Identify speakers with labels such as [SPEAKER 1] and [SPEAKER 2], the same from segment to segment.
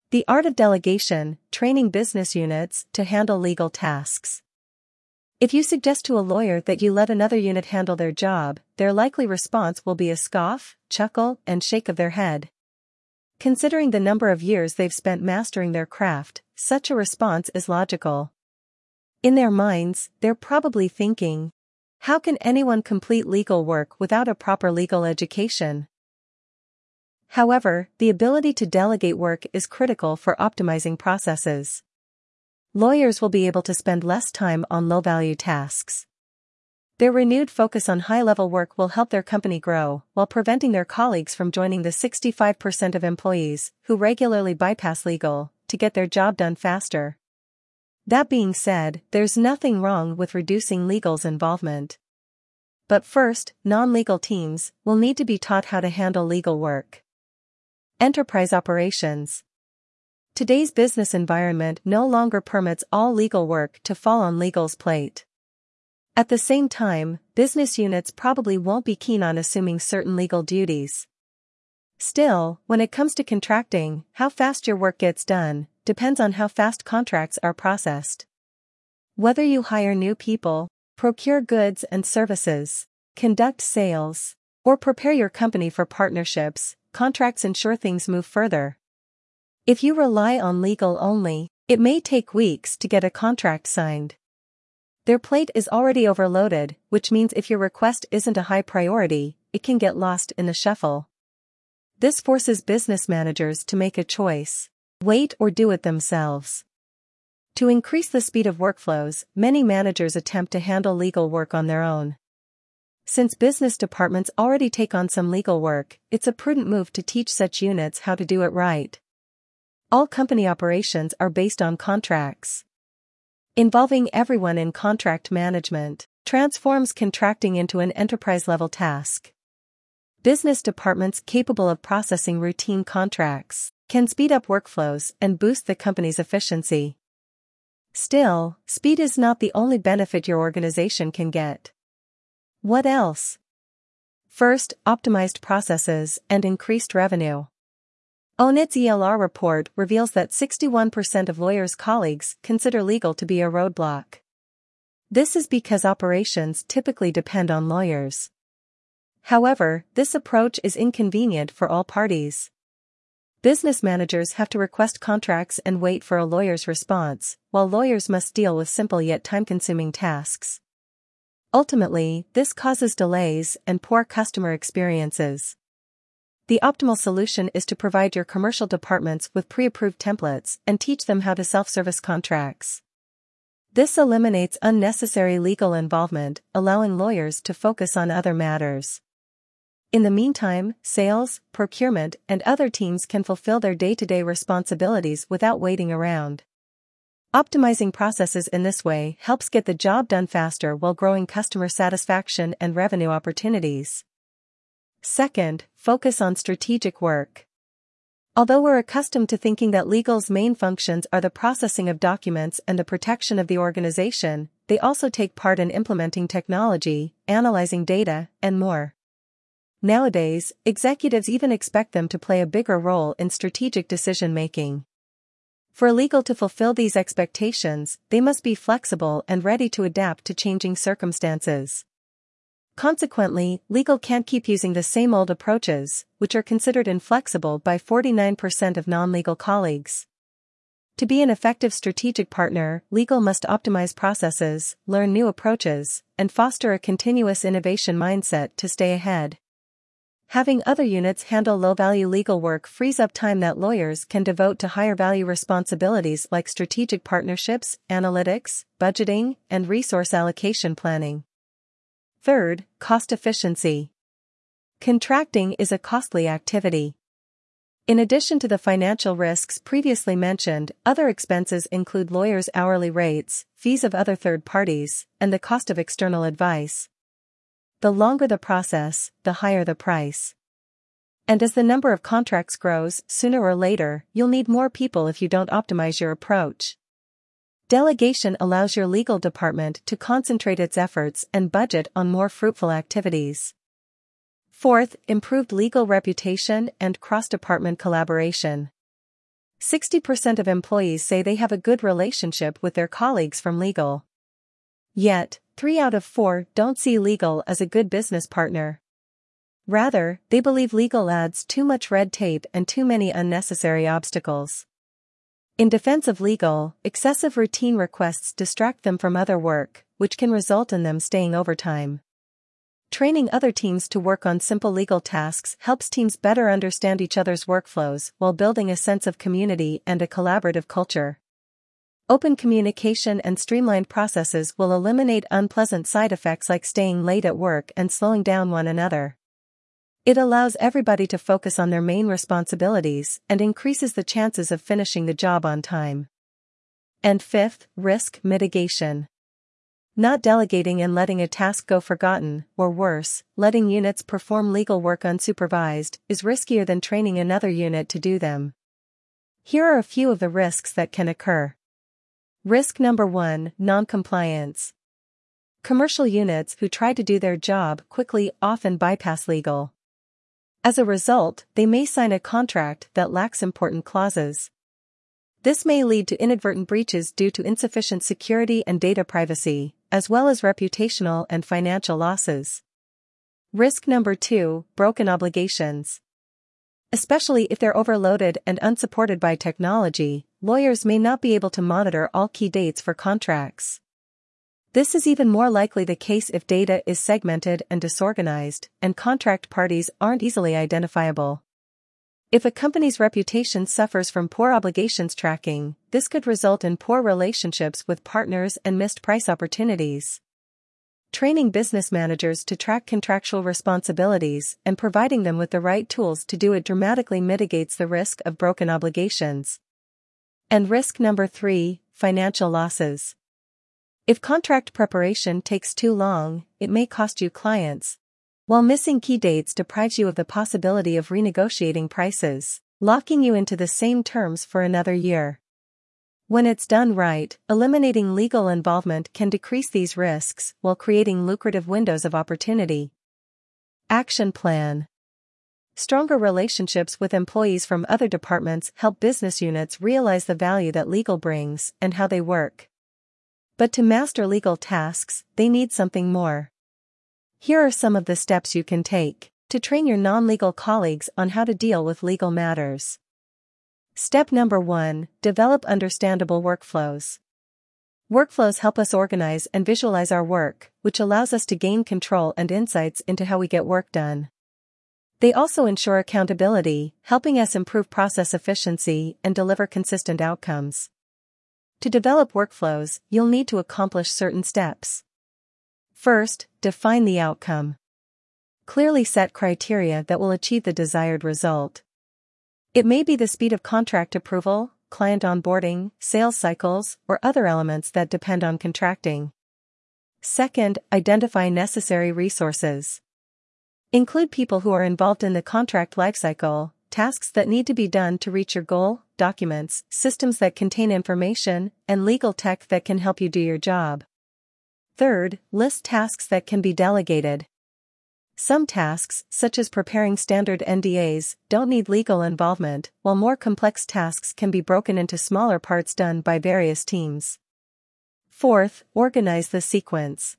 [SPEAKER 1] The art of delegation, training business units to handle legal tasks. If you suggest to a lawyer that you let another unit handle their job, their likely response will be a scoff, chuckle, and shake of their head. Considering the number of years they've spent mastering their craft, such a response is logical. In their minds, they're probably thinking, how can anyone complete legal work without a proper legal education? However, the ability to delegate work is critical for optimizing processes. Lawyers will be able to spend less time on low-value tasks. Their renewed focus on high-level work will help their company grow, while preventing their colleagues from joining the 65% of employees who regularly bypass legal to get their job done faster. That being said, there's nothing wrong with reducing legal's involvement. But first, non-legal teams will need to be taught how to handle legal work. Enterprise operations. Today's business environment no longer permits all legal work to fall on legal's plate. At the same time, business units probably won't be keen on assuming certain legal duties. Still, when it comes to contracting, how fast your work gets done depends on how fast contracts are processed. Whether you hire new people, procure goods and services, conduct sales, or prepare your company for partnerships, contracts ensure things move further. If you rely on legal only, it may take weeks to get a contract signed. Their plate is already overloaded, which means if your request isn't a high priority, it can get lost in the shuffle. This forces business managers to make a choice: wait or do it themselves. To increase the speed of workflows, many managers attempt to handle legal work on their own. Since business departments already take on some legal work, it's a prudent move to teach such units how to do it right. All company operations are based on contracts. Involving everyone in contract management transforms contracting into an enterprise-level task. Business departments capable of processing routine contracts can speed up workflows and boost the company's efficiency. Still, speed is not the only benefit your organization can get. What else? First, optimized processes and increased revenue. ONIT's ELR report reveals that 61% of lawyers' colleagues consider legal to be a roadblock. This is because operations typically depend on lawyers. However, this approach is inconvenient for all parties. Business managers have to request contracts and wait for a lawyer's response, while lawyers must deal with simple yet time-consuming tasks. Ultimately, this causes delays and poor customer experiences. The optimal solution is to provide your commercial departments with pre-approved templates and teach them how to self-service contracts. This eliminates unnecessary legal involvement, allowing lawyers to focus on other matters. In the meantime, sales, procurement, and other teams can fulfill their day-to-day responsibilities without waiting around. Optimizing processes in this way helps get the job done faster while growing customer satisfaction and revenue opportunities. Second, focus on strategic work. Although we're accustomed to thinking that legal's main functions are the processing of documents and the protection of the organization, they also take part in implementing technology, analyzing data, and more. Nowadays, executives even expect them to play a bigger role in strategic decision-making. For legal to fulfill these expectations, they must be flexible and ready to adapt to changing circumstances. Consequently, legal can't keep using the same old approaches, which are considered inflexible by 49% of non-legal colleagues. To be an effective strategic partner, legal must optimize processes, learn new approaches, and foster a continuous innovation mindset to stay ahead. Having other units handle low-value legal work frees up time that lawyers can devote to higher-value responsibilities like strategic partnerships, analytics, budgeting, and resource allocation planning. Third, cost efficiency. Contracting is a costly activity. In addition to the financial risks previously mentioned, other expenses include lawyers' hourly rates, fees of other third parties, and the cost of external advice. The longer the process, the higher the price. And as the number of contracts grows, sooner or later, you'll need more people if you don't optimize your approach. Delegation allows your legal department to concentrate its efforts and budget on more fruitful activities. Fourth, improved legal reputation and cross-department collaboration. 60% of employees say they have a good relationship with their colleagues from legal. Yet, 3 out of 4 don't see legal as a good business partner. Rather, they believe legal adds too much red tape and too many unnecessary obstacles. In defense of legal, excessive routine requests distract them from other work, which can result in them staying overtime. Training other teams to work on simple legal tasks helps teams better understand each other's workflows while building a sense of community and a collaborative culture. Open communication and streamlined processes will eliminate unpleasant side effects like staying late at work and slowing down one another. It allows everybody to focus on their main responsibilities and increases the chances of finishing the job on time. And fifth, risk mitigation. Not delegating and letting a task go forgotten, or worse, letting units perform legal work unsupervised, is riskier than training another unit to do them. Here are a few of the risks that can occur. Risk number 1, non-compliance. Commercial units who try to do their job quickly often bypass legal. As a result, they may sign a contract that lacks important clauses. This may lead to inadvertent breaches due to insufficient security and data privacy, as well as reputational and financial losses. Risk number 2, broken obligations. Especially if they're overloaded and unsupported by technology, lawyers may not be able to monitor all key dates for contracts. This is even more likely the case if data is segmented and disorganized, and contract parties aren't easily identifiable. If a company's reputation suffers from poor obligations tracking, this could result in poor relationships with partners and missed price opportunities. Training business managers to track contractual responsibilities and providing them with the right tools to do it dramatically mitigates the risk of broken obligations. And risk number 3, financial losses. If contract preparation takes too long, it may cost you clients, while missing key dates deprives you of the possibility of renegotiating prices, locking you into the same terms for another year. When it's done right, eliminating legal involvement can decrease these risks while creating lucrative windows of opportunity. Action plan. Stronger relationships with employees from other departments help business units realize the value that legal brings and how they work. But to master legal tasks, they need something more. Here are some of the steps you can take to train your non-legal colleagues on how to deal with legal matters. Step number 1, develop understandable workflows. Workflows help us organize and visualize our work, which allows us to gain control and insights into how we get work done. They also ensure accountability, helping us improve process efficiency and deliver consistent outcomes. To develop workflows, you'll need to accomplish certain steps. First, define the outcome. Clearly set criteria that will achieve the desired result. It may be the speed of contract approval, client onboarding, sales cycles, or other elements that depend on contracting. Second, identify necessary resources. Include people who are involved in the contract lifecycle, tasks that need to be done to reach your goal, documents, systems that contain information, and legal tech that can help you do your job. Third, list tasks that can be delegated. Some tasks, such as preparing standard NDAs, don't need legal involvement, while more complex tasks can be broken into smaller parts done by various teams. Fourth, organize the sequence.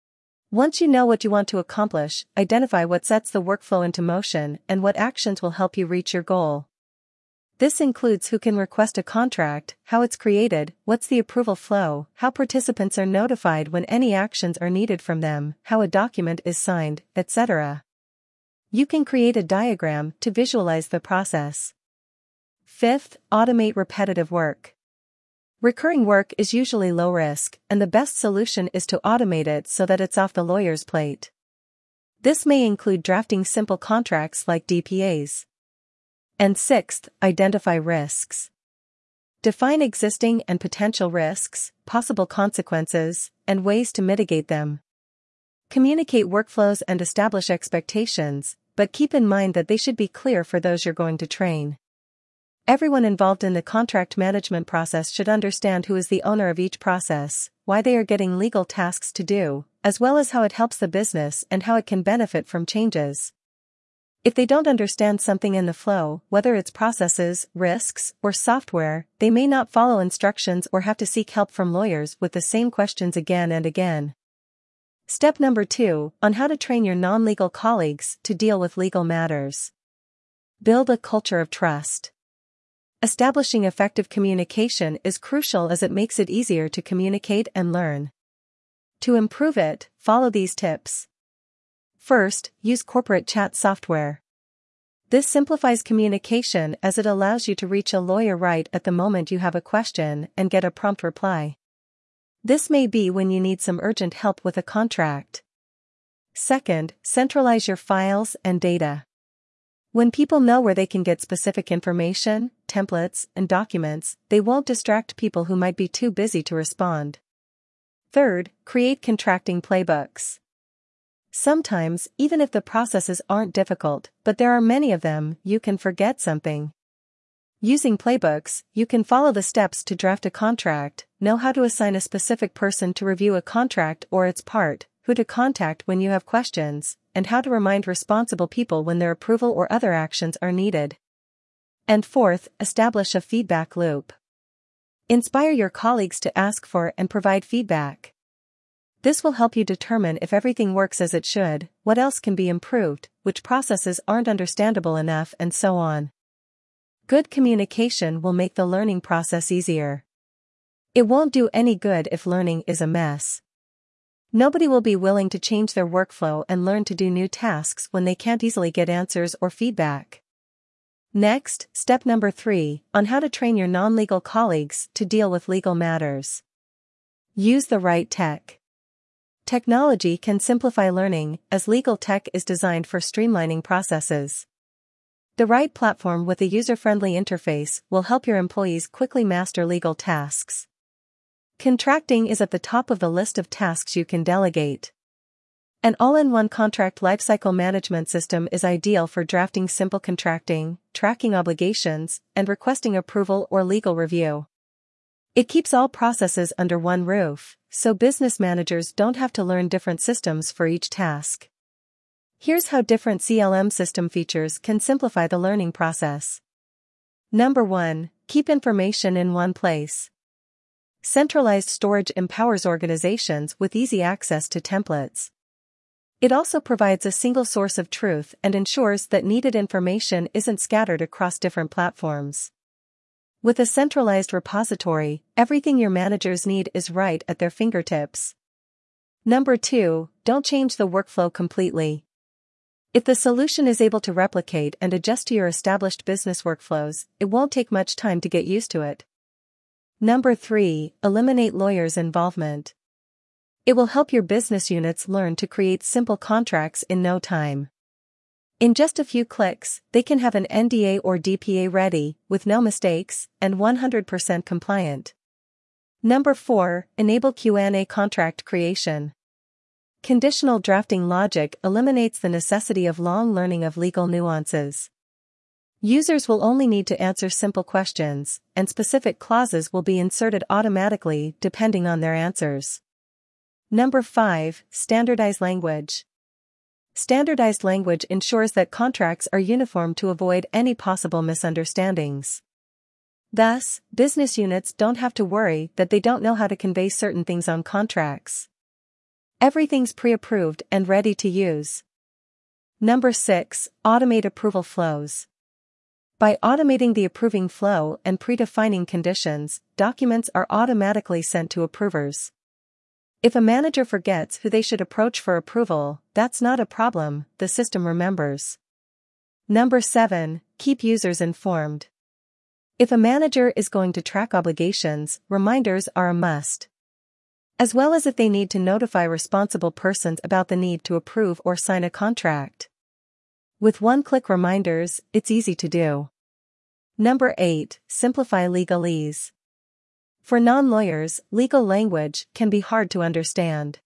[SPEAKER 1] Once you know what you want to accomplish, identify what sets the workflow into motion and what actions will help you reach your goal. This includes who can request a contract, how it's created, what's the approval flow, how participants are notified when any actions are needed from them, how a document is signed, etc. You can create a diagram to visualize the process. Fifth, automate repetitive work. Recurring work is usually low risk, and the best solution is to automate it so that it's off the lawyer's plate. This may include drafting simple contracts like DPAs. And sixth, identify risks. Define existing and potential risks, possible consequences, and ways to mitigate them. Communicate workflows and establish expectations, but keep in mind that they should be clear for those you're going to train. Everyone involved in the contract management process should understand who is the owner of each process, why they are getting legal tasks to do, as well as how it helps the business and how it can benefit from changes. If they don't understand something in the flow, whether it's processes, risks, or software, they may not follow instructions or have to seek help from lawyers with the same questions again and again. Step number 2, on how to train your non-legal colleagues to deal with legal matters. Build a culture of trust. Establishing effective communication is crucial as it makes it easier to communicate and learn. To improve it, follow these tips. First, use corporate chat software. This simplifies communication as it allows you to reach a lawyer right at the moment you have a question and get a prompt reply. This may be when you need some urgent help with a contract. Second, centralize your files and data. When people know where they can get specific information, templates, and documents, they won't distract people who might be too busy to respond. Third, create contracting playbooks. Sometimes, even if the processes aren't difficult, but there are many of them, you can forget something. Using playbooks, you can follow the steps to draft a contract, know how to assign a specific person to review a contract or its part, who to contact when you have questions, and how to remind responsible people when their approval or other actions are needed. And fourth, establish a feedback loop. Inspire your colleagues to ask for and provide feedback. This will help you determine if everything works as it should, what else can be improved, which processes aren't understandable enough, and so on. Good communication will make the learning process easier. It won't do any good if learning is a mess. Nobody will be willing to change their workflow and learn to do new tasks when they can't easily get answers or feedback. Next, step number 3, on how to train your non-legal colleagues to deal with legal matters. Use the right tech. Technology can simplify learning, as legal tech is designed for streamlining processes. The right platform with a user-friendly interface will help your employees quickly master legal tasks. Contracting is at the top of the list of tasks you can delegate. An all-in-one contract lifecycle management system is ideal for drafting simple contracting, tracking obligations, and requesting approval or legal review. It keeps all processes under one roof, so business managers don't have to learn different systems for each task. Here's how different CLM system features can simplify the learning process. Number 1, keep information in one place. Centralized storage empowers organizations with easy access to templates. It also provides a single source of truth and ensures that needed information isn't scattered across different platforms. With a centralized repository, everything your managers need is right at their fingertips. Number 2, don't change the workflow completely. If the solution is able to replicate and adjust to your established business workflows, it won't take much time to get used to it. Number 3, eliminate lawyers' involvement. It will help your business units learn to create simple contracts in no time. In just a few clicks, they can have an NDA or DPA ready, with no mistakes, and 100% compliant. Number 4, enable Q&A contract creation. Conditional drafting logic eliminates the necessity of long learning of legal nuances. Users will only need to answer simple questions, and specific clauses will be inserted automatically depending on their answers. Number 5, standardize language. Standardized language ensures that contracts are uniform to avoid any possible misunderstandings. Thus, business units don't have to worry that they don't know how to convey certain things on contracts. Everything's pre-approved and ready to use. Number 6, automate approval flows. By automating the approving flow and predefining conditions, documents are automatically sent to approvers. If a manager forgets who they should approach for approval, that's not a problem, the system remembers. Number 7, keep users informed. If a manager is going to track obligations, reminders are a must. As well as if they need to notify responsible persons about the need to approve or sign a contract. With one-click reminders, it's easy to do. Number 8, simplify legalese. For non-lawyers, legal language can be hard to understand.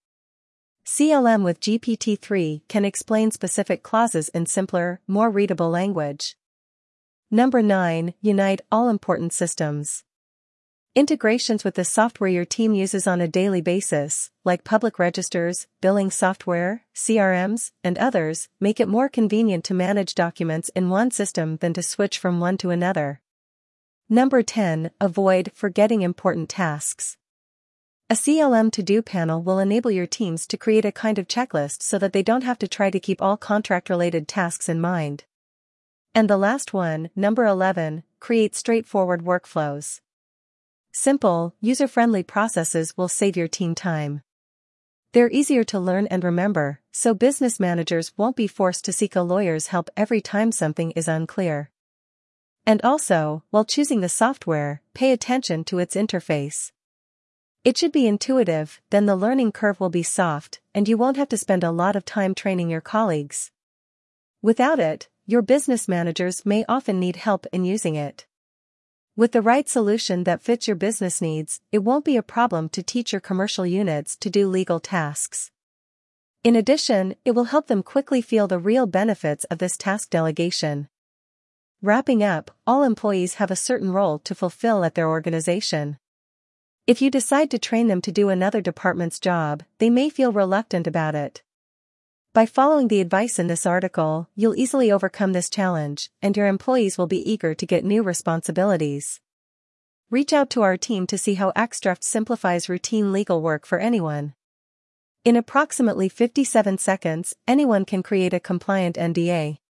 [SPEAKER 1] CLM with GPT-3 can explain specific clauses in simpler, more readable language. Number 9, unite all important systems. Integrations with the software your team uses on a daily basis, like public registers, billing software, CRMs, and others, make it more convenient to manage documents in one system than to switch from one to another. Number 10. Avoid forgetting important tasks. A CLM to-do panel will enable your teams to create a kind of checklist so that they don't have to try to keep all contract-related tasks in mind. And the last one, number 11, create straightforward workflows. Simple, user-friendly processes will save your team time. They're easier to learn and remember, so business managers won't be forced to seek a lawyer's help every time something is unclear. And also, while choosing the software, pay attention to its interface. It should be intuitive, then the learning curve will be soft, and you won't have to spend a lot of time training your colleagues. Without it, your business managers may often need help in using it. With the right solution that fits your business needs, it won't be a problem to teach your commercial units to do legal tasks. In addition, it will help them quickly feel the real benefits of this task delegation. Wrapping up, all employees have a certain role to fulfill at their organization. If you decide to train them to do another department's job, they may feel reluctant about it. By following the advice in this article, you'll easily overcome this challenge, and your employees will be eager to get new responsibilities. Reach out to our team to see how Axdraft simplifies routine legal work for anyone. In approximately 57 seconds, anyone can create a compliant NDA.